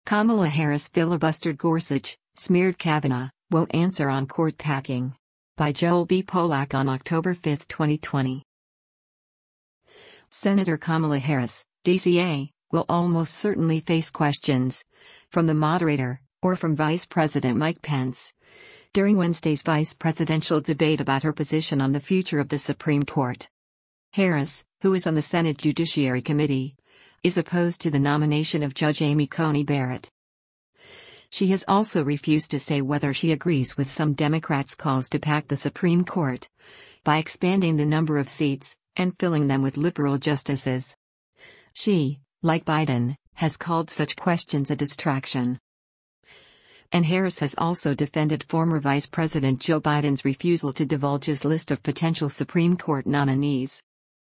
Kamala Harris filibustered Gorsuch, smeared Kavanaugh, won't answer on court packing. By Joel B. Polak on October 5, 2020. Senator Kamala Harris, DCA, will almost certainly face questions from the moderator, or from Vice President Mike Pence, during Wednesday's vice presidential debate about her position on the future of the Supreme Court. Harris, who is on the Senate Judiciary Committee, is opposed to the nomination of Judge Amy Coney Barrett. She has also refused to say whether she agrees with some Democrats' calls to pack the Supreme Court by expanding the number of seats and filling them with liberal justices. She, like Biden, has called such questions a distraction. And Harris has also defended former Vice President Joe Biden's refusal to divulge his list of potential Supreme Court nominees.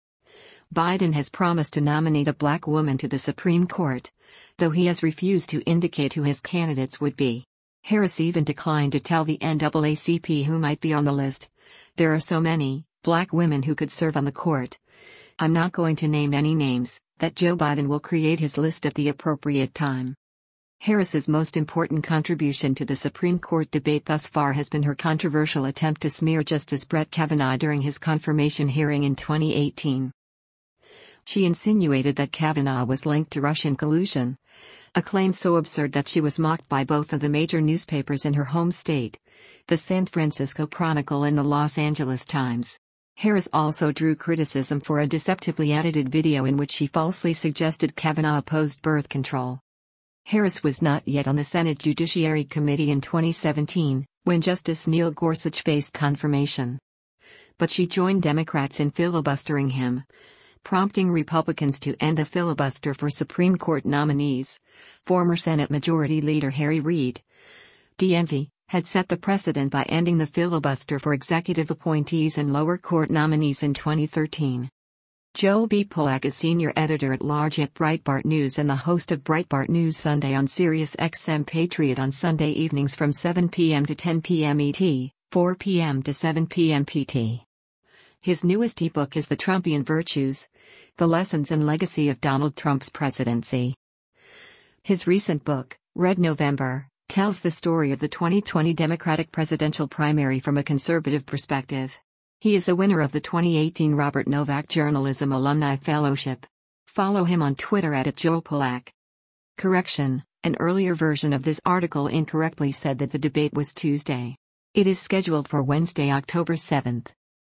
Biden has promised to nominate a black woman to the Supreme Court, though he has refused to indicate who his candidates would be. Harris even declined to tell the NAACP who might be on the list. There are so many black women who could serve on the court. I'm not going to name any names, that Joe Biden will create his list at the appropriate time. Harris's most important contribution to the Supreme Court debate thus far has been her controversial attempt to smear Justice Brett Kavanaugh during his confirmation hearing in 2018. She insinuated that Kavanaugh was linked to Russian collusion, a claim so absurd that she was mocked by both of the major newspapers in her home state, the San Francisco Chronicle and the Los Angeles Times. Harris also drew criticism for a deceptively edited video in which she falsely suggested Kavanaugh opposed birth control. Harris was not yet on the Senate Judiciary Committee in 2017, when Justice Neil Gorsuch faced confirmation. But she joined Democrats in filibustering him, prompting Republicans to end the filibuster for Supreme Court nominees. Former Senate Majority Leader Harry Reid, DNV, had set the precedent by ending the filibuster for executive appointees and lower court nominees in 2013. Joel B. Polak is senior editor-at-large at Breitbart News and the host of Breitbart News Sunday on Sirius XM Patriot on Sunday evenings from 7 p.m. to 10 p.m. ET, 4 p.m. to 7 p.m. PT. His newest ebook is The Trumpian Virtues: The Lessons and Legacy of Donald Trump's Presidency. His recent book, Red November, tells the story of the 2020 Democratic presidential primary from a conservative perspective. He is a winner of the 2018 Robert Novak Journalism Alumni Fellowship. Follow him on Twitter at @JoelPolak. Correction: an earlier version of this article incorrectly said that the debate was Tuesday. It is scheduled for Wednesday, October 7.